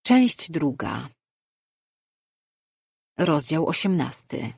Część druga. Rozdział 18.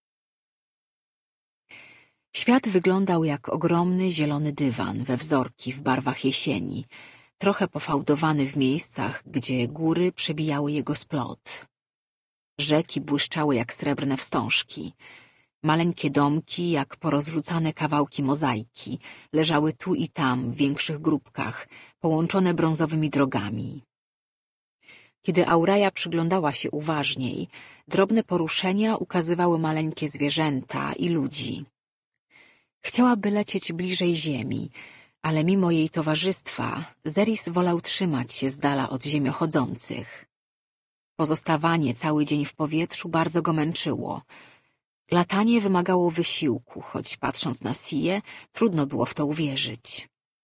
Świat wyglądał jak ogromny zielony dywan we wzorki w barwach jesieni, trochę pofałdowany w miejscach, gdzie góry przebijały jego splot. Rzeki błyszczały jak srebrne wstążki. Maleńkie domki, jak porozrzucane kawałki mozaiki, leżały tu i tam w większych grupkach, połączone brązowymi drogami. Kiedy Auraja przyglądała się uważniej, drobne poruszenia ukazywały maleńkie zwierzęta i ludzi. Chciałaby lecieć bliżej ziemi, ale mimo jej towarzystwa Zeris wolał trzymać się z dala od ziemiochodzących. Pozostawanie cały dzień w powietrzu bardzo go męczyło. Latanie wymagało wysiłku, choć patrząc na Siję, trudno było w to uwierzyć.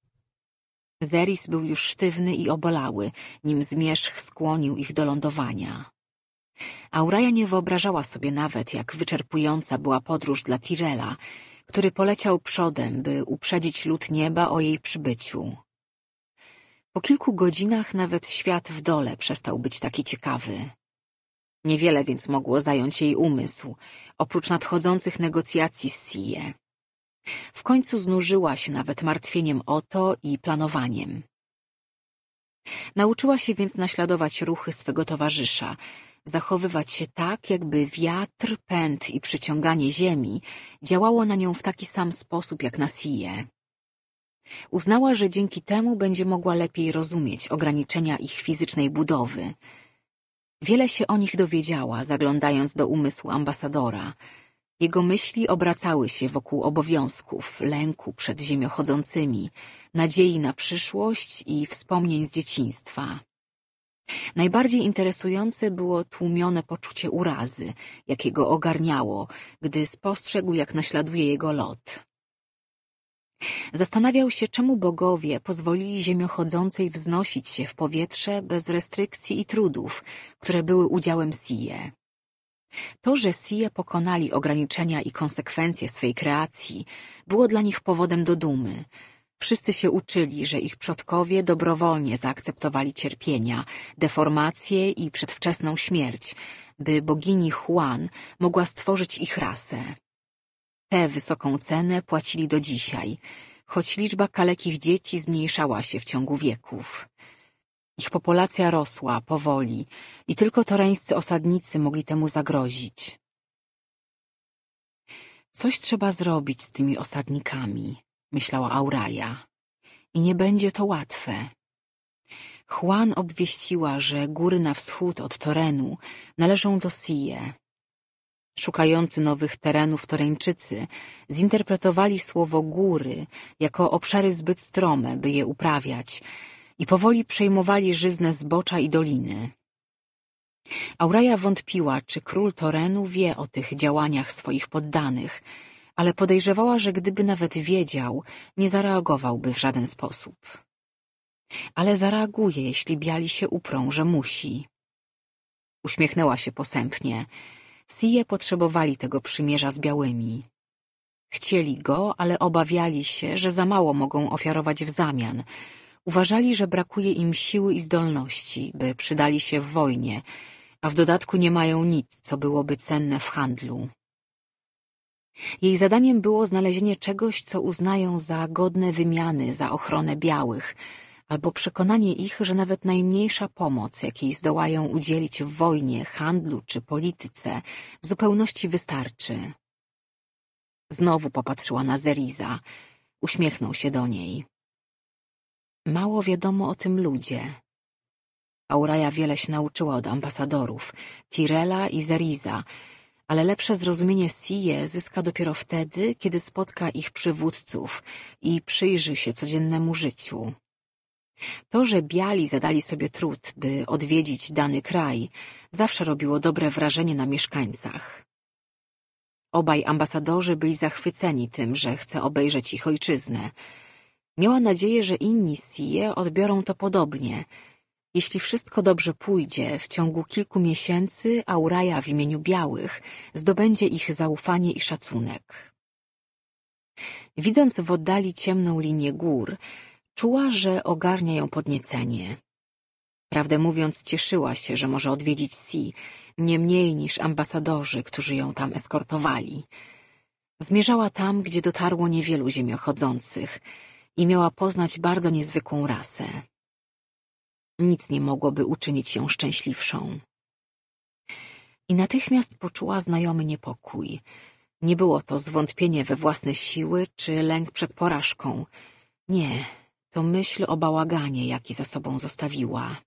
Zeris był już sztywny i obolały, nim zmierzch skłonił ich do lądowania. Auraja nie wyobrażała sobie nawet, jak wyczerpująca była podróż dla Tyrella, który poleciał przodem, by uprzedzić lud nieba o jej przybyciu. Po kilku godzinach nawet świat w dole przestał być taki ciekawy. Niewiele więc mogło zająć jej umysł, oprócz nadchodzących negocjacji z Siję. W końcu znużyła się nawet martwieniem o to i planowaniem. Nauczyła się więc naśladować ruchy swego towarzysza, zachowywać się tak, jakby wiatr, pęd i przyciąganie ziemi działało na nią w taki sam sposób jak na Siję. Uznała, że dzięki temu będzie mogła lepiej rozumieć ograniczenia ich fizycznej budowy. Wiele się o nich dowiedziała, zaglądając do umysłu ambasadora. Jego myśli obracały się wokół obowiązków, lęku przed ziemiochodzącymi, nadziei na przyszłość i wspomnień z dzieciństwa. Najbardziej interesujące było tłumione poczucie urazy, jakiego ogarniało, gdy spostrzegł, jak naśladuje jego lot. Zastanawiał się, czemu bogowie pozwolili ziemiochodzącej wznosić się w powietrze bez restrykcji i trudów, które były udziałem Siję. To, że Siję pokonali ograniczenia i konsekwencje swej kreacji, było dla nich powodem do dumy. Wszyscy się uczyli, że ich przodkowie dobrowolnie zaakceptowali cierpienia, deformacje i przedwczesną śmierć, by bogini Huan mogła stworzyć ich rasę. Tę wysoką cenę płacili do dzisiaj, choć liczba kalekich dzieci zmniejszała się w ciągu wieków. Ich populacja rosła powoli i tylko toreńscy osadnicy mogli temu zagrozić. Coś trzeba zrobić z tymi osadnikami, myślała Auraja. I nie będzie to łatwe. Huan obwieściła, że góry na wschód od Torenu należą do Siję. Szukający nowych terenów Toreńczycy zinterpretowali słowo góry jako obszary zbyt strome, by je uprawiać, i powoli przejmowali żyzne zbocza i doliny. Auraja wątpiła, czy król Torenu wie o tych działaniach swoich poddanych, ale podejrzewała, że gdyby nawet wiedział, nie zareagowałby w żaden sposób. Ale zareaguje, jeśli biali się uprą, że musi. Uśmiechnęła się posępnie. Siję potrzebowali tego przymierza z białymi. Chcieli go, ale obawiali się, że za mało mogą ofiarować w zamian. Uważali, że brakuje im siły i zdolności, by przydali się w wojnie, a w dodatku nie mają nic, co byłoby cenne w handlu. Jej zadaniem było znalezienie czegoś, co uznają za godne wymiany za ochronę białych, albo przekonanie ich, że nawet najmniejsza pomoc, jakiej zdołają udzielić w wojnie, handlu czy polityce, w zupełności wystarczy. Znowu popatrzyła na Zeriza. Uśmiechnął się do niej. Mało wiadomo o tym ludzie. Auraja wiele się nauczyła od ambasadorów, Tyrella i Zeriza, ale lepsze zrozumienie Siję zyska dopiero wtedy, kiedy spotka ich przywódców i przyjrzy się codziennemu życiu. To, że biali zadali sobie trud, by odwiedzić dany kraj, zawsze robiło dobre wrażenie na mieszkańcach. Obaj ambasadorzy byli zachwyceni tym, że chce obejrzeć ich ojczyznę. Miała nadzieję, że inni Siję odbiorą to podobnie. Jeśli wszystko dobrze pójdzie, w ciągu kilku miesięcy Auraja w imieniu białych zdobędzie ich zaufanie i szacunek. Widząc w oddali ciemną linię gór, czuła, że ogarnia ją podniecenie. Prawdę mówiąc, cieszyła się, że może odwiedzić Si, nie mniej niż ambasadorzy, którzy ją tam eskortowali. Zmierzała tam, gdzie dotarło niewielu ziemiochodzących i miała poznać bardzo niezwykłą rasę. Nic nie mogłoby uczynić ją szczęśliwszą. I natychmiast poczuła znajomy niepokój. Nie było to zwątpienie we własne siły czy lęk przed porażką. Nie, to myśl o bałaganie, jaki za sobą zostawiła.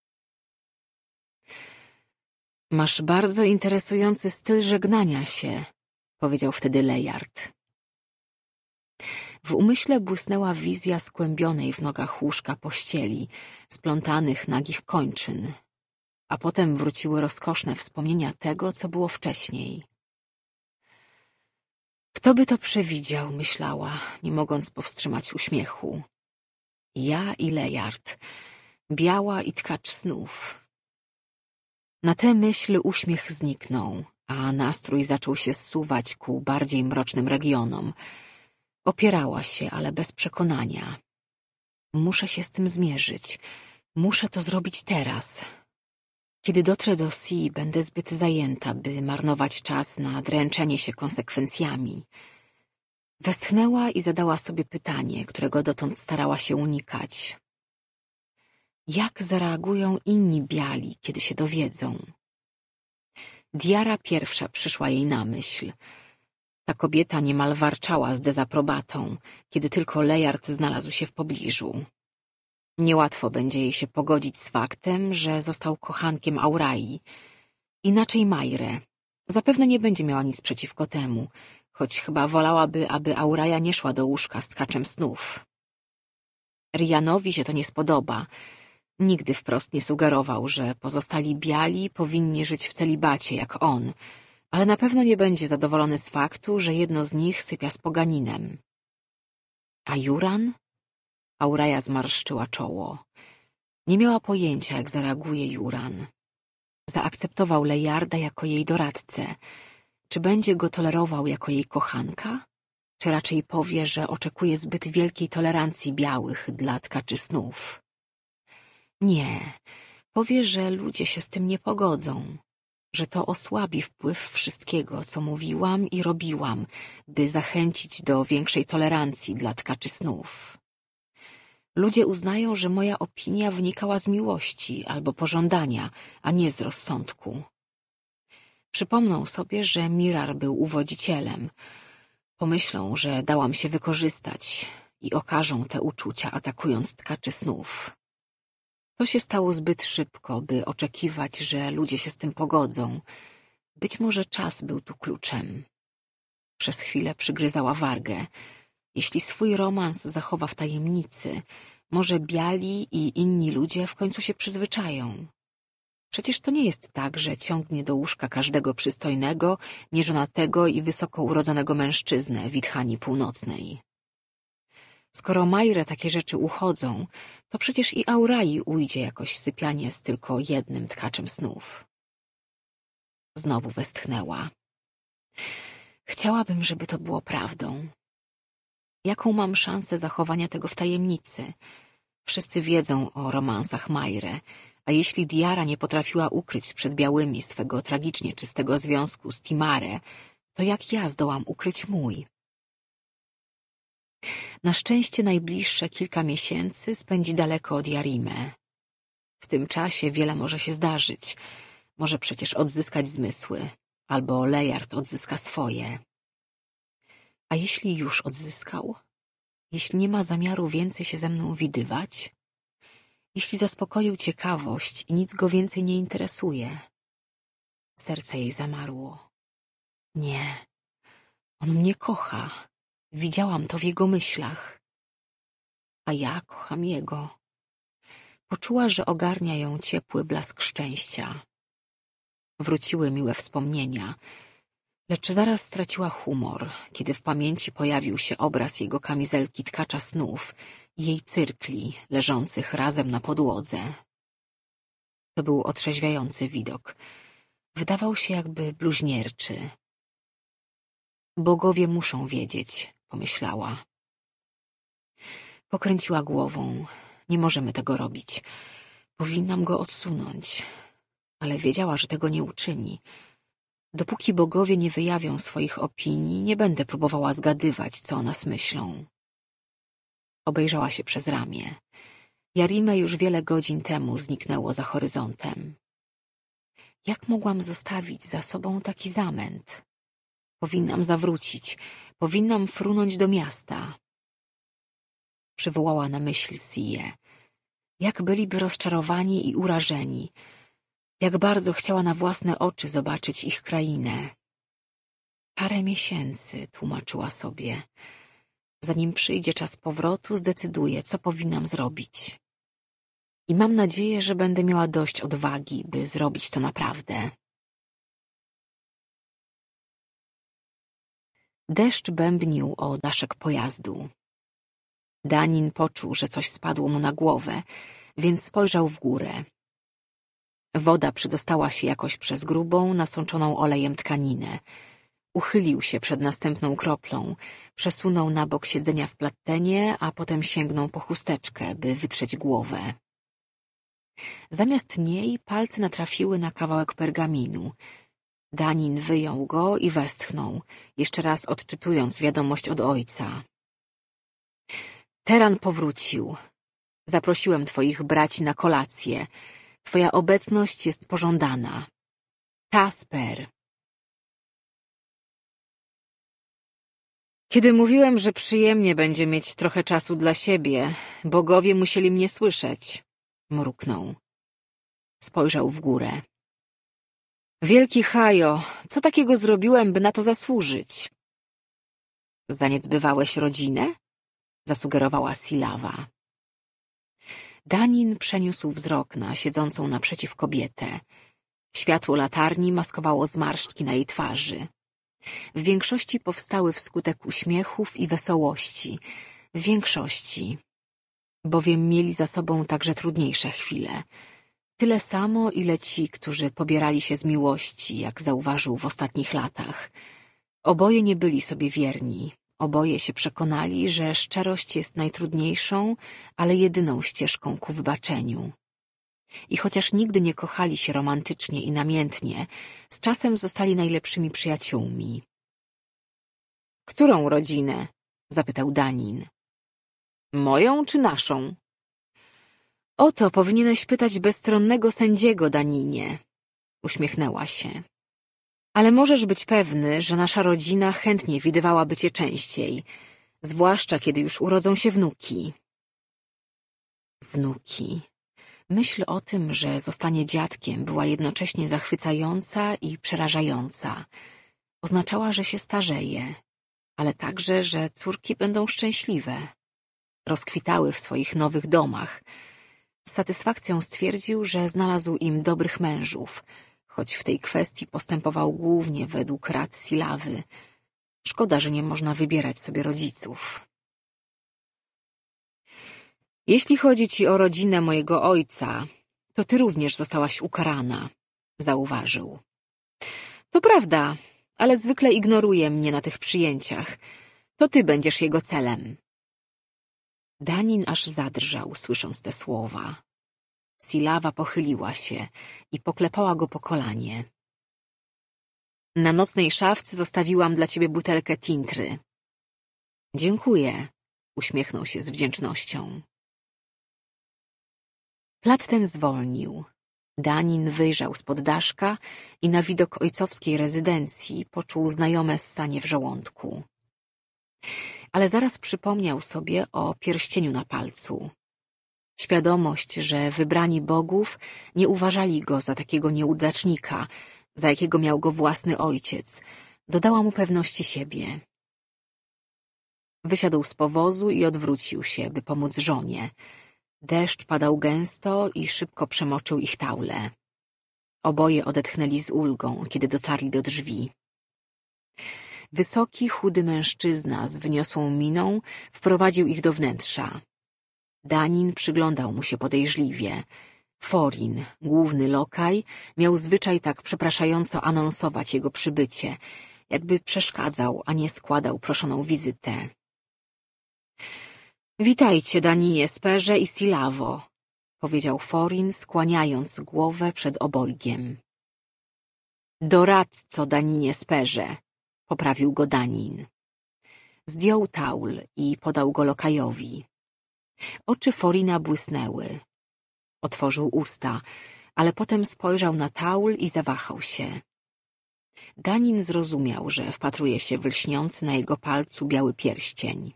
Masz bardzo interesujący styl żegnania się, powiedział wtedy Layard. W umyśle błysnęła wizja skłębionej w nogach łóżka pościeli, splątanych nagich kończyn, a potem wróciły rozkoszne wspomnienia tego, co było wcześniej. Kto by to przewidział, myślała, nie mogąc powstrzymać uśmiechu. Ja i Layard, Biała i tkacz snów. Na tę myśl uśmiech zniknął, a nastrój zaczął się zsuwać ku bardziej mrocznym regionom. Opierała się, ale bez przekonania. Muszę się z tym zmierzyć. Muszę to zrobić teraz. Kiedy dotrę do Si, będę zbyt zajęta, by marnować czas na dręczenie się konsekwencjami. Westchnęła i zadała sobie pytanie, którego dotąd starała się unikać. Jak zareagują inni biali, kiedy się dowiedzą? Diara pierwsza przyszła jej na myśl. Ta kobieta niemal warczała z dezaprobatą, kiedy tylko Layard znalazł się w pobliżu. Niełatwo będzie jej się pogodzić z faktem, że został kochankiem Aurai. Inaczej Maire. Zapewne nie będzie miała nic przeciwko temu, choć chyba wolałaby, aby Auraja nie szła do łóżka z tkaczem snów. Rianowi się to nie spodoba. Nigdy wprost nie sugerował, że pozostali biali powinni żyć w celibacie jak on, ale na pewno nie będzie zadowolony z faktu, że jedno z nich sypia z poganinem. A Juran? Auraja zmarszczyła czoło. Nie miała pojęcia, jak zareaguje Juran. Zaakceptował Layarda jako jej doradcę. Czy będzie go tolerował jako jej kochanka? Czy raczej powie, że oczekuje zbyt wielkiej tolerancji białych dla tkaczy snów? Nie, powie, że ludzie się z tym nie pogodzą, że to osłabi wpływ wszystkiego, co mówiłam i robiłam, by zachęcić do większej tolerancji dla tkaczy snów. Ludzie uznają, że moja opinia wynikała z miłości albo pożądania, a nie z rozsądku. Przypomną sobie, że Mirar był uwodzicielem. Pomyślą, że dałam się wykorzystać i okażą te uczucia, atakując tkaczy snów. To się stało zbyt szybko, by oczekiwać, że ludzie się z tym pogodzą. Być może czas był tu kluczem. Przez chwilę przygryzała wargę. Jeśli swój romans zachowa w tajemnicy, może biali i inni ludzie w końcu się przyzwyczają. Przecież to nie jest tak, że ciągnie do łóżka każdego przystojnego, nieżonatego i wysoko urodzonego mężczyznę Withani Północnej. Skoro Maire takie rzeczy uchodzą, to przecież i Aurai ujdzie jakoś sypianie z tylko jednym tkaczem snów. Znowu westchnęła. Chciałabym, żeby to było prawdą. Jaką mam szansę zachowania tego w tajemnicy? Wszyscy wiedzą o romansach Maire, a jeśli Diara nie potrafiła ukryć przed białymi swego tragicznie czystego związku z Timare, to jak ja zdołam ukryć mój? Na szczęście najbliższe kilka miesięcy spędzi daleko od Yarime. W tym czasie wiele może się zdarzyć. Może przecież odzyskać zmysły, albo Layard odzyska swoje. A jeśli już odzyskał? Jeśli nie ma zamiaru więcej się ze mną widywać? Jeśli zaspokoił ciekawość i nic go więcej nie interesuje? Serce jej zamarło. Nie, on mnie kocha. Widziałam to w jego myślach. A ja kocham jego. Poczuła, że ogarnia ją ciepły blask szczęścia. Wróciły miłe wspomnienia, lecz zaraz straciła humor, kiedy w pamięci pojawił się obraz jego kamizelki tkacza snów i jej cyrkli leżących razem na podłodze. To był otrzeźwiający widok. Wydawał się jakby bluźnierczy. Bogowie muszą wiedzieć, pomyślała. Pokręciła głową. Nie możemy tego robić. Powinnam go odsunąć, ale wiedziała, że tego nie uczyni. Dopóki bogowie nie wyjawią swoich opinii, nie będę próbowała zgadywać, co o nas myślą. Obejrzała się przez ramię. Jarime już wiele godzin temu zniknęło za horyzontem. Jak mogłam zostawić za sobą taki zamęt? Powinnam zawrócić, powinnam frunąć do miasta. Przywołała na myśl Siję. Jak byliby rozczarowani i urażeni. Jak bardzo chciała na własne oczy zobaczyć ich krainę. Parę miesięcy, tłumaczyła sobie. Zanim przyjdzie czas powrotu, zdecyduję, co powinnam zrobić. I mam nadzieję, że będę miała dość odwagi, by zrobić to naprawdę. Deszcz bębnił o daszek pojazdu. Danin poczuł, że coś spadło mu na głowę, więc spojrzał w górę. Woda przydostała się jakoś przez grubą, nasączoną olejem tkaninę. Uchylił się przed następną kroplą, przesunął na bok siedzenia w plattenie, a potem sięgnął po chusteczkę, by wytrzeć głowę. Zamiast niej palce natrafiły na kawałek pergaminu. Danin wyjął go i westchnął, jeszcze raz odczytując wiadomość od ojca. Teran powrócił. Zaprosiłem twoich braci na kolację. Twoja obecność jest pożądana. Tasper. Kiedy mówiłem, że przyjemnie będzie mieć trochę czasu dla siebie, bogowie musieli mnie słyszeć. Mruknął. Spojrzał w górę. Wielki Hajo, co takiego zrobiłem, by na to zasłużyć? Zaniedbywałeś rodzinę? Zasugerowała Silawa. Danin przeniósł wzrok na siedzącą naprzeciw kobietę. Światło latarni maskowało zmarszczki na jej twarzy. W większości powstały wskutek uśmiechów i wesołości. W większości. Bowiem mieli za sobą także trudniejsze chwile. Tyle samo, ile ci, którzy pobierali się z miłości, jak zauważył w ostatnich latach. Oboje nie byli sobie wierni. Oboje się przekonali, że szczerość jest najtrudniejszą, ale jedyną ścieżką ku wybaczeniu. I chociaż nigdy nie kochali się romantycznie i namiętnie, z czasem zostali najlepszymi przyjaciółmi. Którą rodzinę? Zapytał Danin. Moją czy naszą? O to powinieneś pytać bezstronnego sędziego, Daninie. Uśmiechnęła się. Ale możesz być pewny, że nasza rodzina chętnie widywałaby cię częściej, zwłaszcza kiedy już urodzą się wnuki. Wnuki. Myśl o tym, że zostanie dziadkiem, była jednocześnie zachwycająca i przerażająca. Oznaczała, że się starzeje, ale także, że córki będą szczęśliwe. Rozkwitały w swoich nowych domach. Z satysfakcją stwierdził, że znalazł im dobrych mężów, choć w tej kwestii postępował głównie według rad Silawy. Szkoda, że nie można wybierać sobie rodziców. Jeśli chodzi ci o rodzinę mojego ojca, to ty również zostałaś ukarana, zauważył. To prawda, ale zwykle ignoruje mnie na tych przyjęciach. To ty będziesz jego celem. Danin aż zadrżał, słysząc te słowa. Silawa pochyliła się i poklepała go po kolanie. Na nocnej szafce zostawiłam dla ciebie butelkę tintry. Dziękuję, uśmiechnął się z wdzięcznością. Plat ten zwolnił. Danin wyjrzał spod daszka i na widok ojcowskiej rezydencji poczuł znajome ssanie w żołądku. Ale zaraz przypomniał sobie o pierścieniu na palcu. Świadomość, że wybrani bogów nie uważali go za takiego nieudacznika, za jakiego miał go własny ojciec, dodała mu pewności siebie. Wysiadł z powozu i odwrócił się, by pomóc żonie. Deszcz padał gęsto i szybko przemoczył ich taule. Oboje odetchnęli z ulgą, kiedy dotarli do drzwi. Wysoki, chudy mężczyzna z wyniosłą miną wprowadził ich do wnętrza. Danin przyglądał mu się podejrzliwie. Forin, główny lokaj, miał zwyczaj tak przepraszająco anonsować jego przybycie, jakby przeszkadzał, a nie składał proszoną wizytę. Witajcie, Daninie, Sperze i Silawo, powiedział Thorin, skłaniając głowę przed obojgiem. Doradco Daninie Sperze, poprawił go Danin. Zdjął taul i podał go Lokajowi. Oczy Thorina błysnęły. Otworzył usta, ale potem spojrzał na taul i zawahał się. Danin zrozumiał, że wpatruje się w lśniący na jego palcu biały pierścień.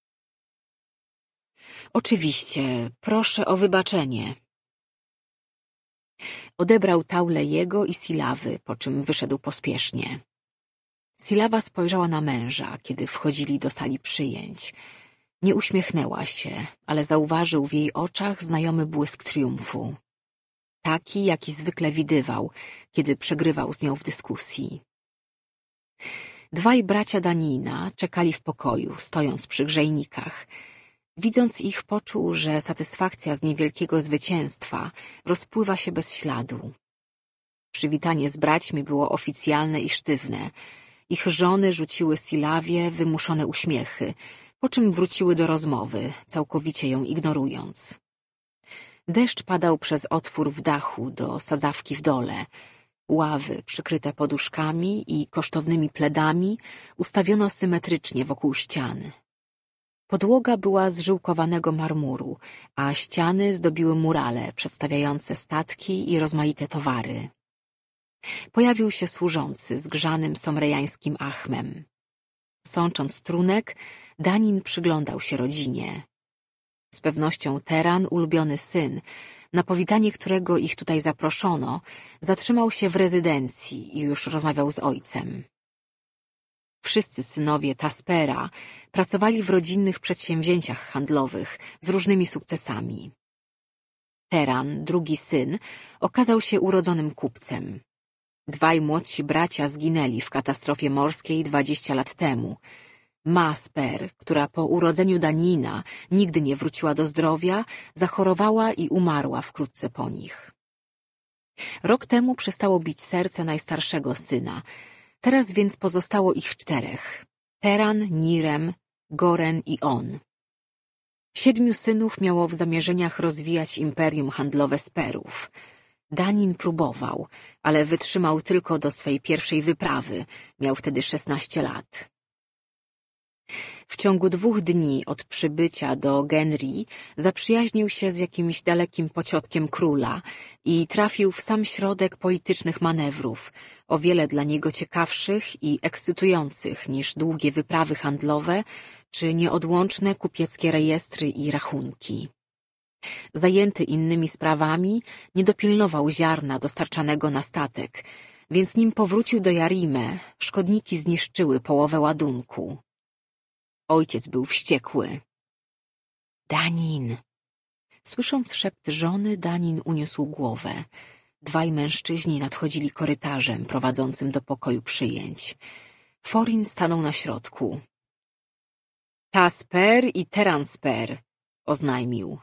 Oczywiście, proszę o wybaczenie. Odebrał taulę jego i Silawy, po czym wyszedł pospiesznie. Silawa spojrzała na męża, kiedy wchodzili do sali przyjęć. Nie uśmiechnęła się, ale zauważył w jej oczach znajomy błysk triumfu. Taki, jaki zwykle widywał, kiedy przegrywał z nią w dyskusji. Dwaj bracia Danina czekali w pokoju, stojąc przy grzejnikach. Widząc ich, poczuł, że satysfakcja z niewielkiego zwycięstwa rozpływa się bez śladu. Przywitanie z braćmi było oficjalne i sztywne. Ich żony rzuciły Silawie wymuszone uśmiechy, po czym wróciły do rozmowy, całkowicie ją ignorując. Deszcz padał przez otwór w dachu do sadzawki w dole. Ławy przykryte poduszkami i kosztownymi pledami ustawiono symetrycznie wokół ścian. Podłoga była z żyłkowanego marmuru, a ściany zdobiły murale przedstawiające statki i rozmaite towary. Pojawił się służący z grzanym somrejańskim achmem. Sącząc trunek, Danin przyglądał się rodzinie. Z pewnością Teran, ulubiony syn, na powitanie którego ich tutaj zaproszono, zatrzymał się w rezydencji i już rozmawiał z ojcem. Wszyscy synowie Taspera pracowali w rodzinnych przedsięwzięciach handlowych z różnymi sukcesami. Teran, drugi syn, okazał się urodzonym kupcem. Dwaj młodsi bracia zginęli w katastrofie morskiej 20 lat temu. Ma Sper, która po urodzeniu Danina nigdy nie wróciła do zdrowia, zachorowała i umarła wkrótce po nich. Rok temu przestało bić serce najstarszego syna. Teraz więc pozostało ich 4. Teran, Nirem, Goren i on. 7 synów miało w zamierzeniach rozwijać imperium handlowe Sperów. Danin próbował, ale wytrzymał tylko do swej pierwszej wyprawy. Miał wtedy 16 lat. W ciągu 2 dni od przybycia do Genri zaprzyjaźnił się z jakimś dalekim pociotkiem króla i trafił w sam środek politycznych manewrów, o wiele dla niego ciekawszych i ekscytujących niż długie wyprawy handlowe czy nieodłączne kupieckie rejestry i rachunki. Zajęty innymi sprawami, nie dopilnował ziarna dostarczanego na statek, więc nim powrócił do Jarime, szkodniki zniszczyły połowę ładunku. Ojciec był wściekły. Danin! Słysząc szept żony, Danin uniósł głowę. 2 mężczyźni nadchodzili korytarzem prowadzącym do pokoju przyjęć. Thorin stanął na środku. Tasper i Teransper, oznajmił.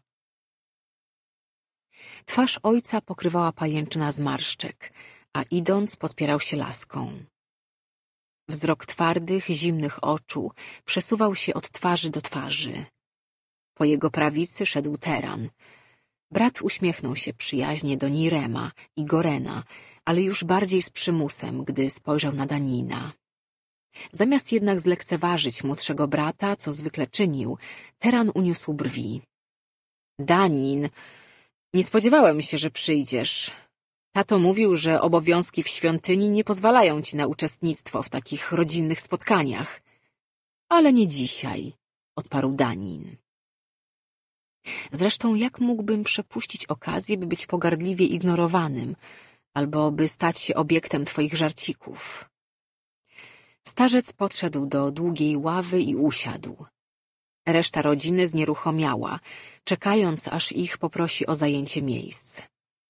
Twarz ojca pokrywała pajęczyna zmarszczek, a idąc podpierał się laską. Wzrok twardych, zimnych oczu przesuwał się od twarzy do twarzy. Po jego prawicy szedł Teran. Brat uśmiechnął się przyjaźnie do Nirema i Gorena, ale już bardziej z przymusem, gdy spojrzał na Danina. Zamiast jednak zlekceważyć młodszego brata, co zwykle czynił, Teran uniósł brwi. Danin, nie spodziewałem się, że przyjdziesz. Tato mówił, że obowiązki w świątyni nie pozwalają ci na uczestnictwo w takich rodzinnych spotkaniach. Ale nie dzisiaj, odparł Danin. Zresztą jak mógłbym przepuścić okazję, by być pogardliwie ignorowanym, albo by stać się obiektem twoich żarcików? Starzec podszedł do długiej ławy i usiadł. Reszta rodziny znieruchomiała, czekając, aż ich poprosi o zajęcie miejsc.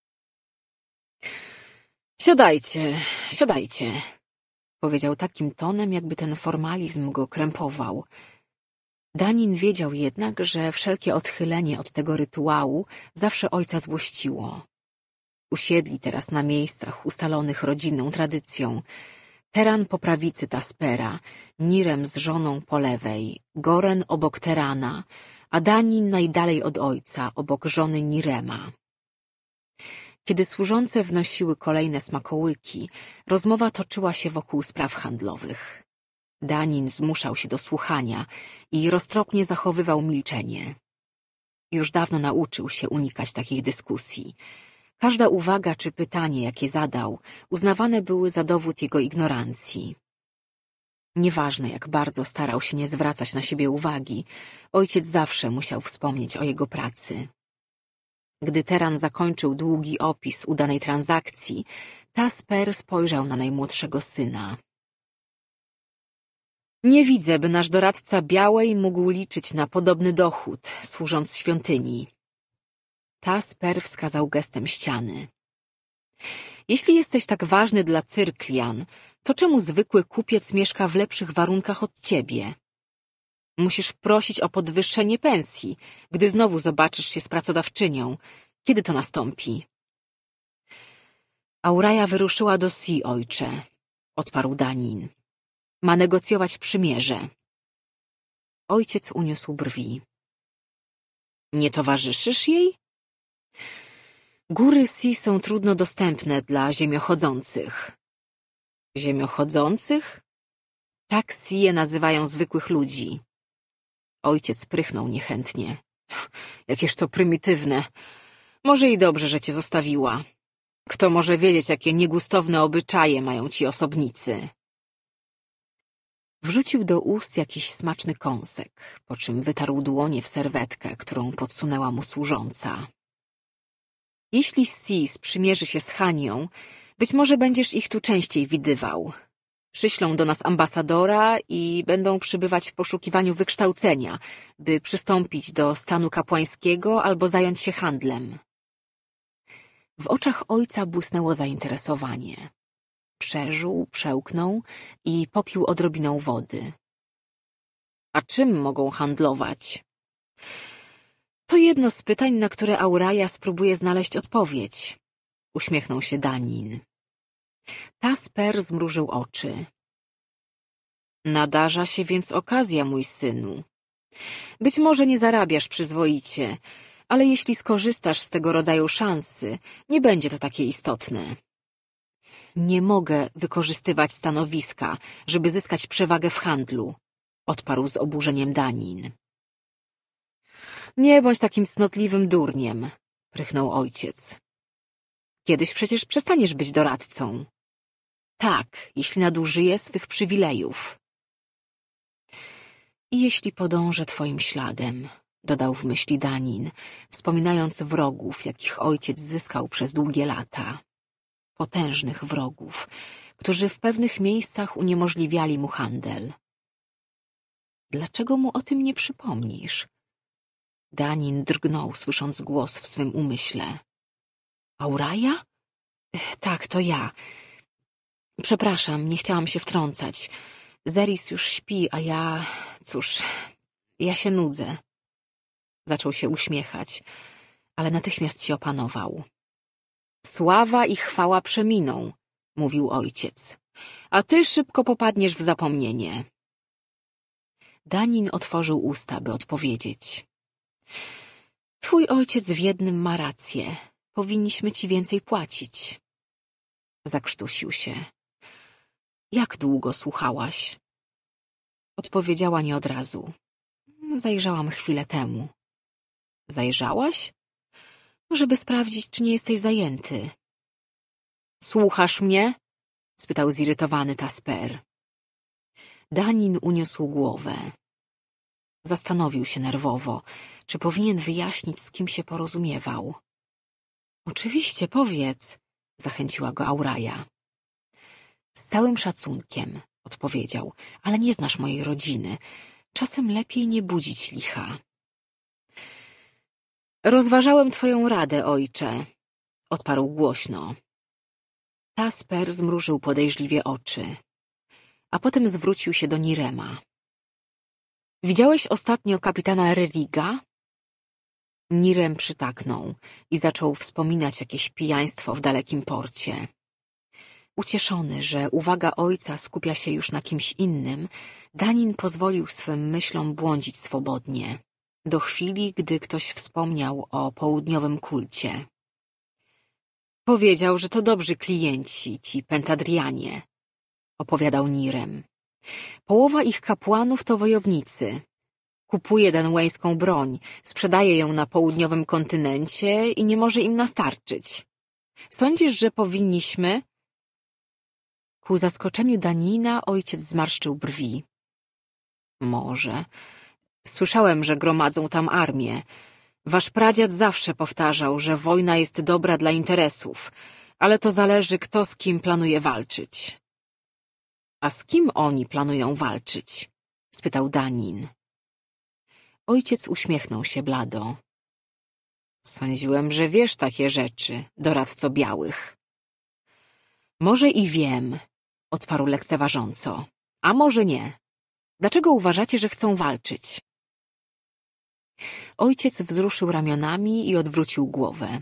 Siadajcie, siadajcie, powiedział takim tonem, jakby ten formalizm go krępował. Danin wiedział jednak, że wszelkie odchylenie od tego rytuału zawsze ojca złościło. Usiedli teraz na miejscach ustalonych rodzinną tradycją. Teran po prawicy Taspera, Nirem z żoną po lewej, Goren obok Terana, a Danin najdalej od ojca, obok żony Nirema. Kiedy służące wnosiły kolejne smakołyki, rozmowa toczyła się wokół spraw handlowych. Danin zmuszał się do słuchania i roztropnie zachowywał milczenie. Już dawno nauczył się unikać takich dyskusji. Każda uwaga czy pytanie, jakie zadał, uznawane były za dowód jego ignorancji. Nieważne, jak bardzo starał się nie zwracać na siebie uwagi, ojciec zawsze musiał wspomnieć o jego pracy. Gdy Teran zakończył długi opis udanej transakcji, Tasper spojrzał na najmłodszego syna. Nie widzę, by nasz doradca Białej mógł liczyć na podobny dochód, służąc świątyni. Tasper wskazał gestem ściany. Jeśli jesteś tak ważny dla Cyrklian, to czemu zwykły kupiec mieszka w lepszych warunkach od ciebie? Musisz prosić o podwyższenie pensji, gdy znowu zobaczysz się z pracodawczynią. Kiedy to nastąpi? Auraja wyruszyła do Si, ojcze, odparł Danin. Ma negocjować przymierze. Ojciec uniósł brwi. Nie towarzyszysz jej? Góry Si są trudno dostępne dla ziemiochodzących. Ziemiochodzących? Tak Si je nazywają zwykłych ludzi. Ojciec prychnął niechętnie. Jakież to prymitywne. Może i dobrze, że cię zostawiła. Kto może wiedzieć, jakie niegustowne obyczaje mają ci osobnicy. Wrzucił do ust jakiś smaczny kąsek, po czym wytarł dłonie w serwetkę, którą podsunęła mu służąca. Jeśli Si sprzymierzy się z Hanią, być może będziesz ich tu częściej widywał. Przyślą do nas ambasadora i będą przybywać w poszukiwaniu wykształcenia, by przystąpić do stanu kapłańskiego albo zająć się handlem. W oczach ojca błysnęło zainteresowanie. Przeżuł, przełknął i popił odrobiną wody. A czym mogą handlować? To jedno z pytań, na które Auraja spróbuje znaleźć odpowiedź. Uśmiechnął się Danin. Tasper zmrużył oczy. Nadarza się więc okazja, mój synu. Być może nie zarabiasz przyzwoicie, ale jeśli skorzystasz z tego rodzaju szansy, nie będzie to takie istotne. Nie mogę wykorzystywać stanowiska, żeby zyskać przewagę w handlu, odparł z oburzeniem Danin. Nie bądź takim cnotliwym durniem, prychnął ojciec. Kiedyś przecież przestaniesz być doradcą. Tak, jeśli nadużyję swych przywilejów. I jeśli podążę twoim śladem, dodał w myśli Danin, wspominając wrogów, jakich ojciec zyskał przez długie lata. Potężnych wrogów, którzy w pewnych miejscach uniemożliwiali mu handel. Dlaczego mu o tym nie przypomnisz? Danin drgnął, słysząc głos w swym umyśle. Auraja? Tak, to ja. Przepraszam, nie chciałam się wtrącać. Zeris już śpi, a ja... Cóż, ja się nudzę. Zaczął się uśmiechać, ale natychmiast się opanował. Sława i chwała przeminą, mówił ojciec, a ty szybko popadniesz w zapomnienie. Danin otworzył usta, by odpowiedzieć. Twój ojciec w jednym ma rację. Powinniśmy ci więcej płacić. Zakrztusił się. Jak długo słuchałaś? Odpowiedziała nie od razu. Zajrzałam chwilę temu. Zajrzałaś? Żeby sprawdzić, czy nie jesteś zajęty. Słuchasz mnie? Spytał zirytowany Tasper. Danin uniósł głowę. Zastanowił się nerwowo, czy powinien wyjaśnić, z kim się porozumiewał. Oczywiście, powiedz, zachęciła go Auraja. Z całym szacunkiem, odpowiedział, ale nie znasz mojej rodziny. Czasem lepiej nie budzić licha. Rozważałem twoją radę, ojcze, odparł głośno. Tasper zmrużył podejrzliwie oczy, a potem zwrócił się do Nirema. Widziałeś ostatnio kapitana Reriga? Nirem przytaknął i zaczął wspominać jakieś pijaństwo w dalekim porcie. Ucieszony, że uwaga ojca skupia się już na kimś innym, Danin pozwolił swym myślom błądzić swobodnie. do chwili, gdy ktoś wspomniał o południowym kulcie. Powiedział, że to dobrzy klienci, ci Pentadrianie, opowiadał Nirem. Połowa ich kapłanów to wojownicy. Kupuje danwejską broń, sprzedaje ją na południowym kontynencie i nie może im nastarczyć. Sądzisz, że powinniśmy? Ku zaskoczeniu Danina ojciec zmarszczył brwi. Może. Słyszałem, że gromadzą tam armię. Wasz pradziad zawsze powtarzał, że wojna jest dobra dla interesów, ale to zależy, kto z kim planuje walczyć. A z kim oni planują walczyć? Spytał Danin. Ojciec uśmiechnął się blado. Sądziłem, że wiesz takie rzeczy, doradco białych. Może i wiem, odparł lekceważąco, a może nie. Dlaczego uważacie, że chcą walczyć? Ojciec wzruszył ramionami i odwrócił głowę.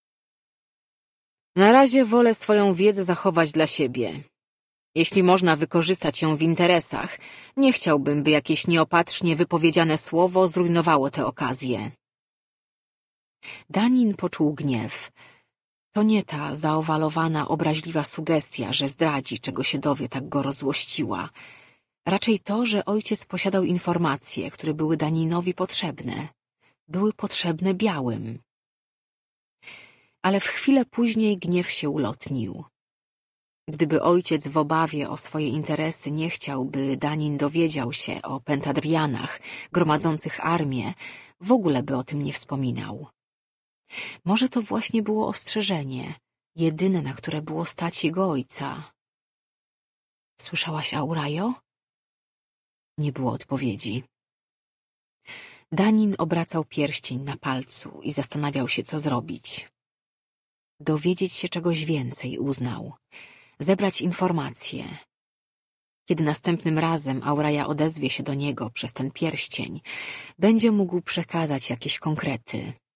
Na razie wolę swoją wiedzę zachować dla siebie. Jeśli można wykorzystać ją w interesach, nie chciałbym, by jakieś nieopatrznie wypowiedziane słowo zrujnowało tę okazję. Danin poczuł gniew. To nie ta zaowalowana, obraźliwa sugestia, że zdradzi, czego się dowie, tak go rozzłościła. Raczej to, że ojciec posiadał informacje, które były Daninowi potrzebne. Były potrzebne białym. Ale w chwilę później gniew się ulotnił. Gdyby ojciec w obawie o swoje interesy nie chciał, by Danin dowiedział się o Pentadrianach gromadzących armię, w ogóle by o tym nie wspominał. Może to właśnie było ostrzeżenie, jedyne, na które było stać jego ojca. Słyszałaś, Aurajo? Nie było odpowiedzi. Danin obracał pierścień na palcu i zastanawiał się, co zrobić. Dowiedzieć się czegoś więcej, uznał. Zebrać informacje. Kiedy następnym razem Auraja odezwie się do niego przez ten pierścień, będzie mógł przekazać jakieś konkrety.